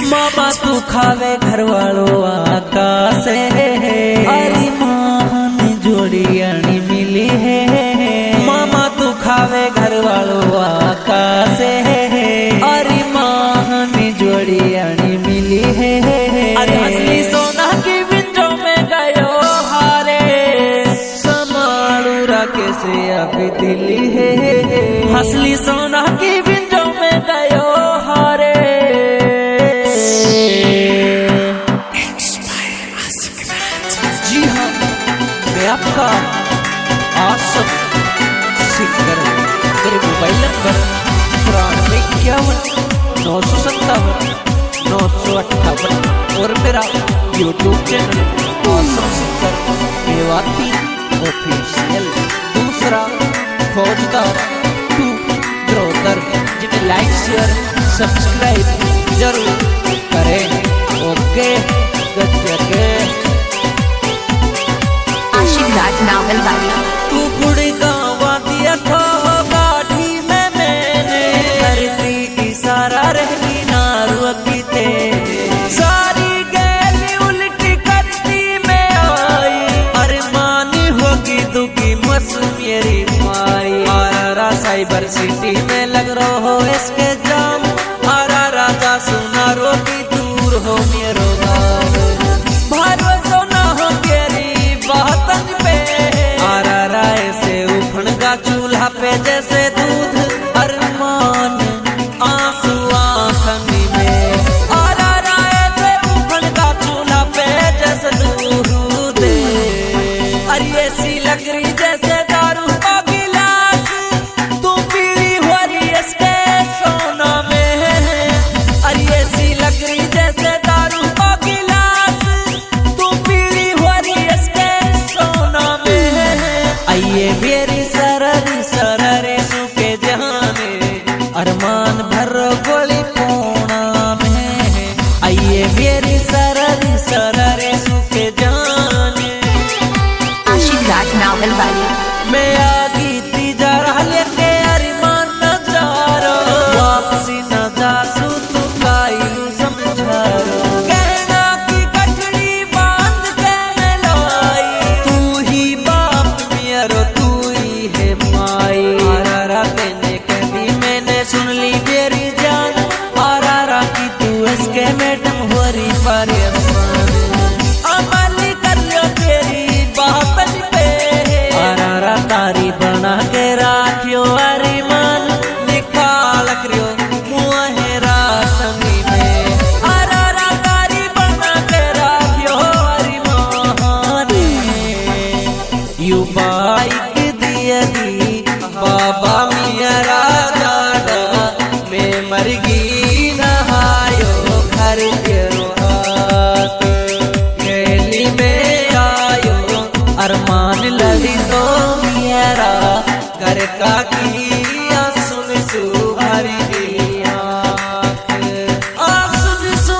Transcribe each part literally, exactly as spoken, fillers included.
मामा तू खावे घर वालों आका से, अरे महान जोड़ी अणी मिली है। मामा तू खावे घर वालों आका से, अरे महान जोड़ी अणी मिली है। अरे असली सोना की विंडो में गयो हारे, समालू राके से अभी दिली है। असली सोना की विंडो में गयो हारे। जी हाँ, मैं आपका आसम सिंगर मेरे मोबाइल नंबर चौरानवे इक्यावन नौ सौ सत्तावन नौ सौ अट्ठावन और मेरा YouTube channel Aasam singer Mewati official. दूसरा फौजदार टू ब्रोदर, जिन्हें लाइक शेयर सब्सक्राइब जरूर करें। ओके गजके आशिक राज नावल वाली तू गुड़ी गावा दिया था गाड़ी में मैंने, करती इशारा रहती नारू की तेरे। सारी गैली उल्टी करती मैं आई, अरे मानी होगी दुखी मस मेरी माई। आरा साइबर सिटी में लग रहा हो इसके जाम, आरा राजा सुना रोटी दूर हो मेरो गाँव। भरोसा ना हो तेरी बातन पे, आरा राय से उफनगा चूल्हा पे जैसे दूध, अरमान आंसू आंखनी में। आरा राय से उफनगा चूल्हा पे जैसे दूध, अरे ऐसी लग रही जैसे दारू का गिलास, तू पीली हो रही इसके सोना में। अरे ऐसी लग रही जैसे दारू का गिलास, तू पीली हो रही इसके सोना में। आइए मेरी सररी सररे सुके जहाने, अरमान भर गोली कोना में। आइए मेरी सररी सररे सुके जाने। आशिक राज नावल वाली मैं आगी ती जा रहा लेके अरमान न जा रहा, वापसी न जासू तू कायू समझारो। कहना की कठड़ी बांध के मैं लाई, तू ही बाप मेरो तू ही है माई। आरा कहने कभी मैंने सुन ली मेरी जान, आरा की तू इसके मैडम हो रही परेशान। अमली कर लो तेरी बातन पे, आरा तारी बना के राखियो अरिमान, निकाल करियो मुहेरा संगी में। आरा तारी बना के राखियो अरिमान, यू बाइक दिया दी बाबा मिया राजा, मैं मर गई नहायो घर तेरो हाथ। गैली में आयो अरमान लड़ी तो मेरा, घर का किया सुन सु हरी दिया सुन सु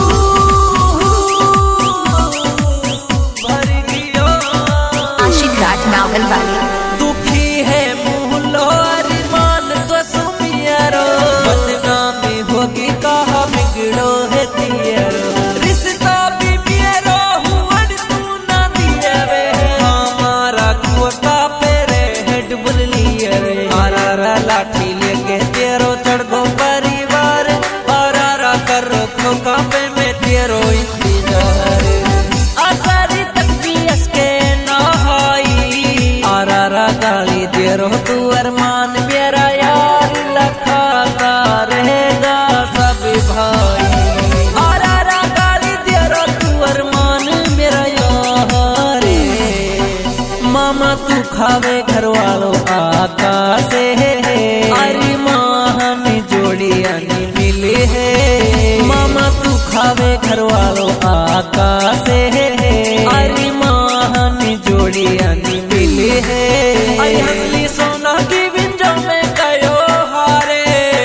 भरी दियो। आशिक राज नावल वाली दुखी है मुहलो अरमान तो सुमियारो, बदनामी होगी कहा बिगड़ो है तियरो। रिश्ता भी मेरो हुआ तू ना दिया वे, हमारा कुआ पे रे हेड बुल लिया वे। आरा लाठी लेके तेरो चढ़ गो परिवार, आरा कर रखो कापे में तेरो इंतजार। आसारी तक भी इसके नहाई, आरा गाली तेरो तू अरमान मेरा यार, लखाता रहेगा सब भाई। आरा गाली तेरो तू अरमान मेरा यार। मामा तू खावे घर वालों आका से, अरे महान जोड़ी अनी मिली है। मामा तू खावे घर वालों आका से, अरे महान जोड़ी अनी मिली है। अरे असली सोना की विंडो में गयो हारे,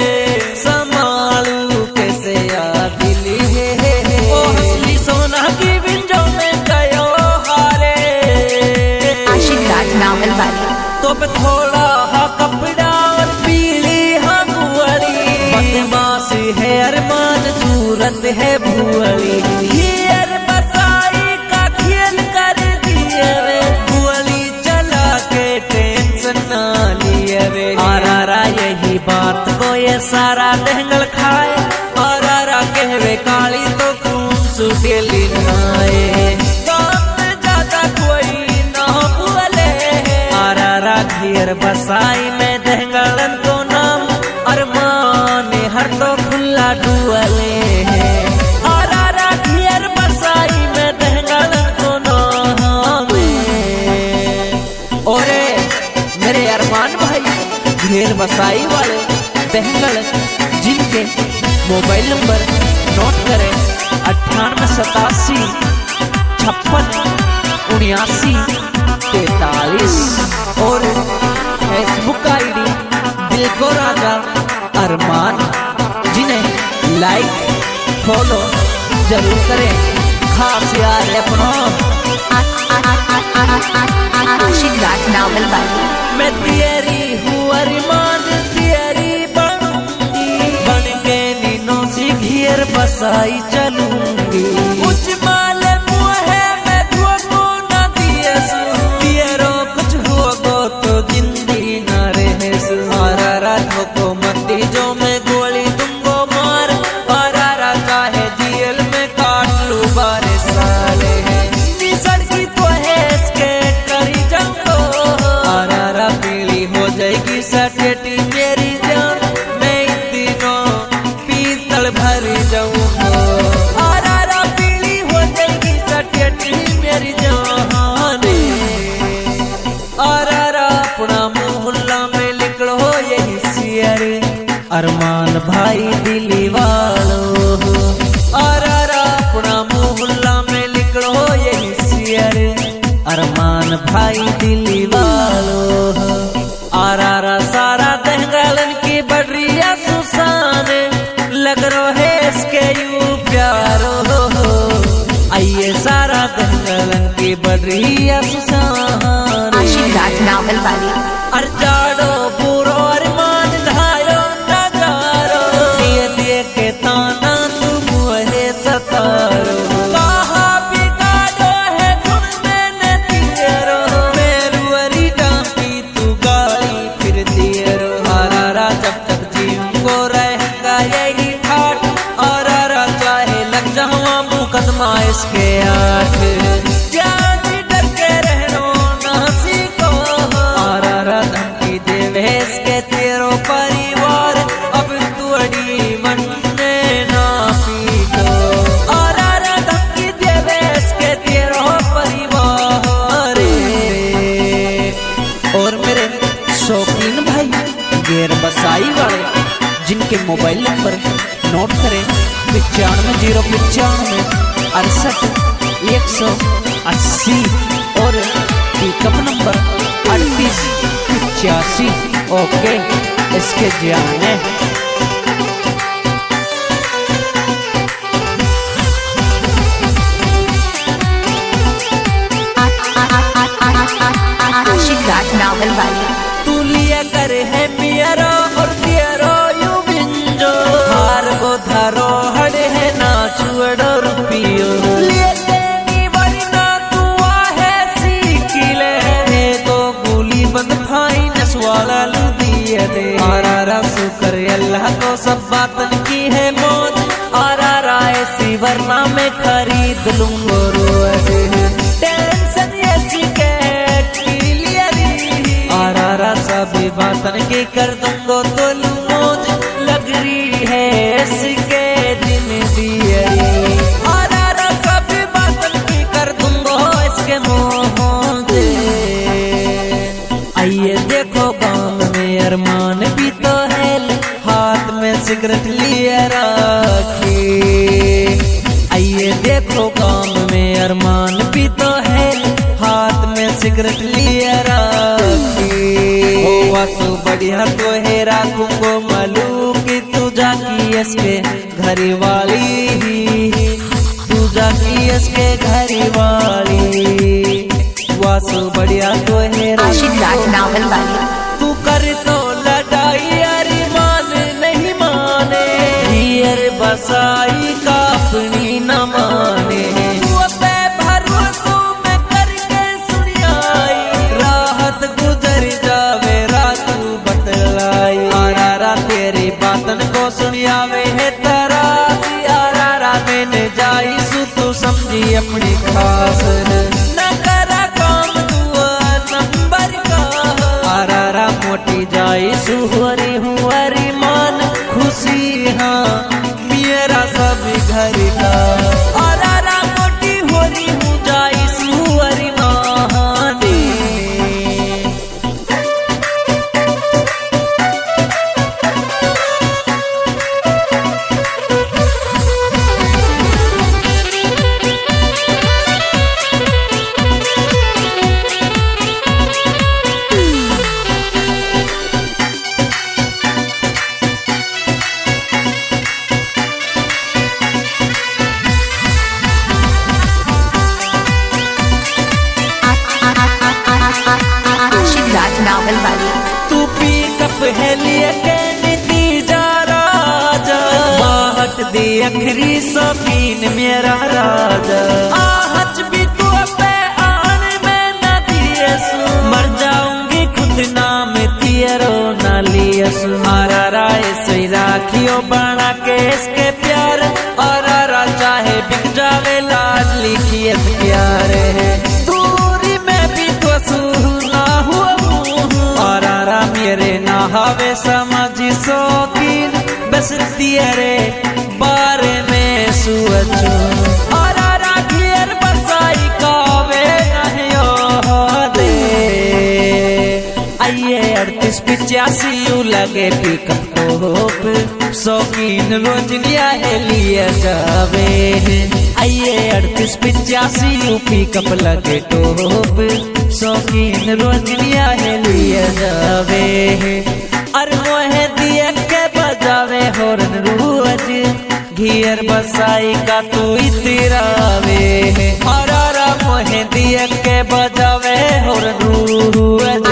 समालू कैसे याद दिली है। ओ असली सोना की विंडो में गयो हारे। आशिक राज नावल वाली तो पे थोड़ा हा कपड़ा और पीली हा कुआरी, बदमाशी है अरमान तू सूरत है भुअली, हियर बसाई का खेल कर दिए वे, भुअली चला के टेंशन ना लिए वे। आरारा यही बात को ये सारा दहंगल खाए, आरारा कहवे काली तो खून सुटेली नाए, काम में ज्यादा कोई ना भुअले। आरारा हियर बसाई में दहंगलन को नाम अरमान हर तो खुला डुअले है। आरारा हियर बसाई में दहंगलन को नाम। ओरे मेरे अरमान भाई घेर बसाई वाले दहंगल, जिनके मोबाइल नंबर नोट करें अट्ठानवे सतासी छप्पन उन्यासी तैतालीस और फेसबुक आई डी दिल को राजा अरमान, जिन्हें लाइक फॉलो जरूर करें। खास यार अपना आशिक राज नावल वाली। मैं तेरी हूँ अरमान तेरी बनूंगी, बन के नीनों से घेर बसाई चलूंगी। कुछ माल मुहे मैं तुमको न दिए सु, तेरो कुछ होगो तो जिंदगी न रहे सु। आरारा ठोको मती जो मैं गोली तुमको मार, आरारा चाहे जेल में काट लूं बारह साले है। सड़की तो है इसके करी जंगो, आरारा पीली हो जाएगी सटेटी मेरी जान, मैं इन दिनों पीतल भरी जाऊंगा। आरारा पीली हो जाएगी सटेटी मेरी जान। आरारा अपना मोहल्ला में निकलो यही सियर, अरमान भाई दिली वालों। आरारा अपना मोहल्ला में निकलो यही सियर, अरमान भाई दिली वालों। आरारा सारा दहंगलन की बढ़िया सुसान, लग रो है इसके यू प्यारो। आइए सारा दहंगलन की बढ़िया सुसान। आशिक राज नावल वाली। अरजाड़ो पूरो अरमान धायो नजारो, दिए दिए के ताना तुम है सतारो। कहा बिगाड़ो है तुम मैंने तेरो, मेरू अरी डांकी तू गाली फिर तेरो। आरारा जब तक जीऊंगो रहेगा यही ठाट, आरारा चाहे लग जाऊं मुकदमा इसके आठ। डर के रहनो ना सीखो, आरारा धमकी देवे इसके तेरो परिवार, अब तुअड़ी मन में ना पीटो। आरारा धमकी देवे इसके तेरो परिवार। और मेरे शौकीन भाई घेर बसाई वाले, जिनके मोबाइल नंबर नोट करें पचानवे जीरो पचानवे अड़सठ एक सौ अस्सी और पिकअप नंबर अड़तीस पचासी। ओके इसके जाने आशिक राज नावल वाली। तू लिया कर है पियरो और पियरो यू बिंजो, हार को धारो हड़े है ना चुड़ो रुपियो। लिए देनी वरना तू आहे सीखिले, है तो गोली बंद भाई नसवाला लू दिए दे। आरारा शुक्र अल्लाह को सब बातन की है मौत, आरारा ऐसी वरना मैं खरीद लूंगो रोड। टेंशन ऐसी के आरारा सभी बातन की कर दूंगो तो लू मौज, लग रही है इसके दिन दिए। आरारा सभी बातन की कर दूंगो इसके मोह दे। आइए देखो गांव में अरमान भी तो है, हाथ में सिगरेट लिए रखी। आइए देखो गांव में अरमान भी तो है, हाथ में सिगरेट लिए रखी। ओ वासु बढ़िया तो है राखूंगो मलू की तू जाकी इसके घरी वाली, तू जाकी इसके घरी वाली। वासु बढ़िया तो है आशिक राज नावल वाली। तू कर तो लड़ाई अरमान नहीं माने, हियर बसाई का अपनी न माने तू पे भरोसों में करके सुनियाई राहत गुजर जावे रात बतलाई आरारा तेरी बातन को सुनियावे है तारा आरारा मैंने जाई सु तू समझी अपनी खास न करा काम दुआ नंबर का आरारा मोटी जाई सुहरी हुआरी मान खुशी हाँ मेरा सब घर का आरारा मोटी होरी हूँ जाई सुहरी महाने नावल वाली तू पी कप है लिए के नीति जा राजा बाहट दी अखरी सकीन मेरा राजा आहच भी तू पे आन में न दिए सु मर जाऊंगी खुद नाम तेरो न लिए सु आरा राय से राखियो बना के इसके प्यार और रा चाहे बिक जावे लाड लिखिए प्यार है दूरी में भी तो सुना हुआ मेरे ना हवे समझ शौकीन बस तेरे बारे में सोचूं और राखियर बसाई कावे नहीं दे आइए अड़तीस पिचासी यू लगे पिकअप टॉप शौकीन रोजनिया है लिए जावे आइए अड़तीस पिचासी यू पिकअप लगे टॉप शौकीन रोजनिया है लिए जावे अरे मोहे दिए के बजावे होरन रोज घियर बसाई का तू इतरावे और मोहे दिए के बजावे होरन रोज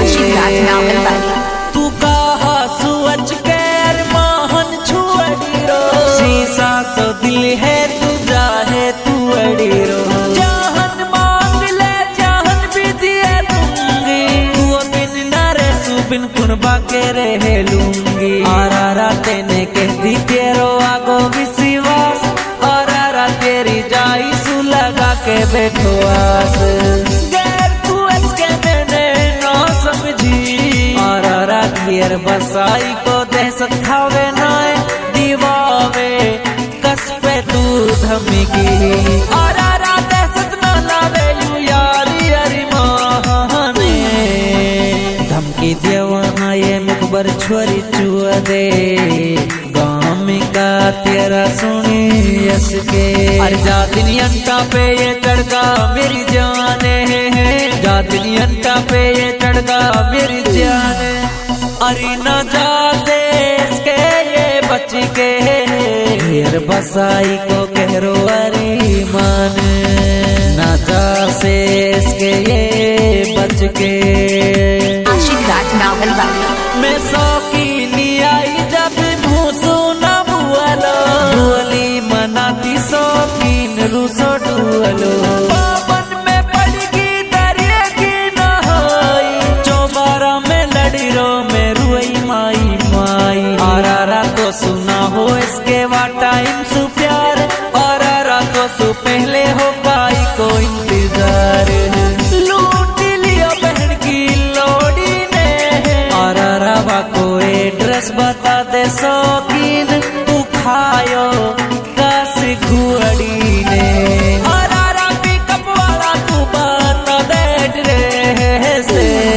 तू कहा सुअच के अरमान छुअड़ी रो शीशा तो दिल है तू जाहे तू अड़ी रो जाहन मांग ले जाहन भी दिए दूंगी तू बिन न रे सुबिन कुनबा के रह लूंगी आरारा तेने कह दी तेरो आगो विश्वास आरारा तेरी जाई सु लगा के बैठो आस गैर तू इसके मैंने ना समझी आरारा घेर बसाई को दहशत खावे नाए दीवावे कस पे तू धमकी आरारा दहशत ना लावे यू यारी अरी महाने धमकी दे वहाँ ये मुखबर छोरी चुआ दे गाँव का तेरा सुनी यस के अरे जातिनी अंटा पे ये चढ़गा मेरी जाने जातिनी अंटा पे ये चढ़गा मेरी जाने अरे न जाते इसके ये बच के घेर बसाई को कहरो अरे मान न जाते इसके ये बच के आशिक राज नावल वाली मैं शौकीनी आई जब भूसू न बुअलो बुअली मनाती शौकीन रूसो डुअलो पावन में पड़गी दरिया की नहाई चौबारा में लड़ी रो में रुई माई माई आरारा तो सुना हो इसके वा टाइम सु प्यार आरारा तो सु पहले हो पाई को इंतजार लूट लिया बहन की लोड़ी ने आरारा वा को एड्रेस बता दे शौकीन तू खायो कस घुअड़ी ने आरारा पिकअप वाला तू बता दे एड्रेस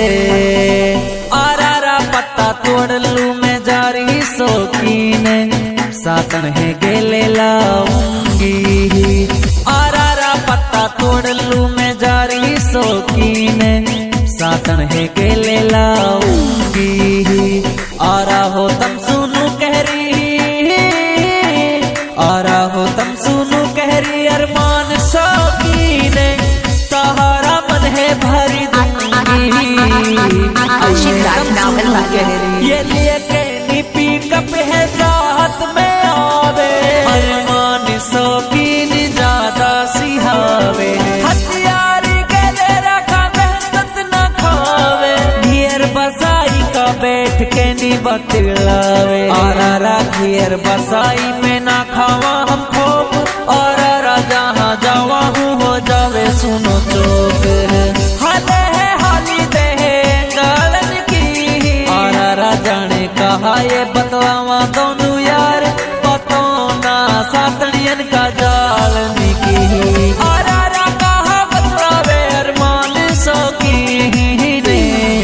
आरारा पत्ता तोड़ लू मैं जारी शौकीन सातन है गेले लाऊंगी आरारा पत्ता तोड़ लू मैं जारी शौकीन सातन है गेले लाऊंगी आरा हो तम सुनू कहरी आरा हो तम सुनू कहरी अरमान शौकीन तहारा मन है भरी दूंगी आशिक राज नावल वाली ये लिए के पिकअप है साथ में आवे घियर बसाई में ना खावा हम खोप और जहाँ जावा हूँ हो जावे सुनो चोक हाले है हाली दे गालन की और राजा ने कहा ये बतलावा दोनों यार पतो ना सातड़ियन का जाल निकी और कहा बतलावे अरमान सो की ने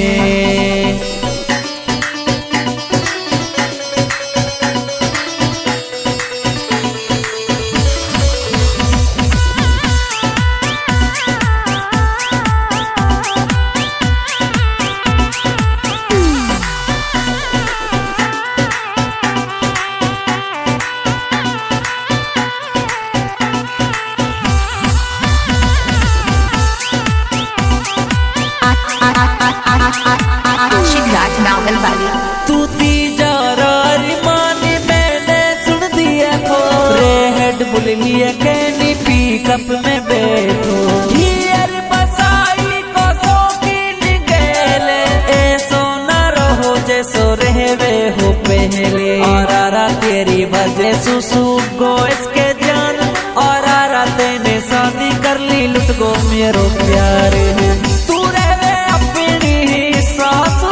आशिक राज नावल वाली तू तीजा रारी मानी मैंने सुन दिया खो रे हेड बुल लिया कैनी पिकअप में बैठो घियर बसाई को सोकी निगेले ऐसो न रहो जैसो रहवे हो पहले और आरा तेरी वजह सुसु गो इसके जान और आरा तेने शादी कर ली लुट गो मेरो प्यार तू रहवे अपनी सासू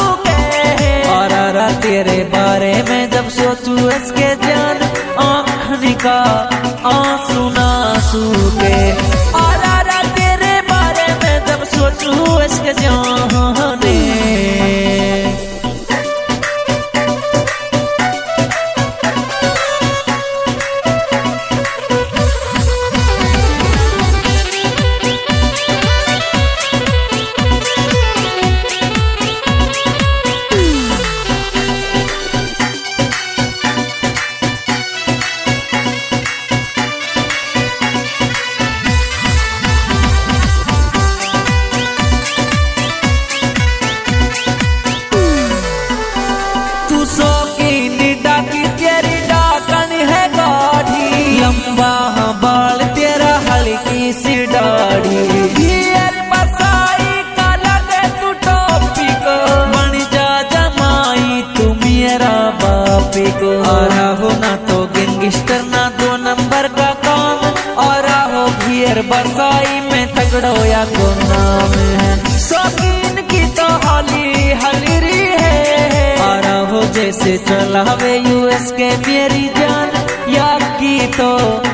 तेरे बारे में जब सोचू इसके जान आँख निका आंसू नासू के और आरा तेरे बारे में जब सोचू इसके जान लंबा बाल तेरा हल्की सी दाढ़ी घियर बसाई का लगे तू टोपी को बन जा जमाई तू मेरा बापी को और हो ना तो गैंगस्टर ना दो नंबर का काम और हो घियर बसाई में तगड़ो या को नाम है शौकीन की तो हाली हलरी है और हो जैसे चलावे यूएस के मेरी जान या की तो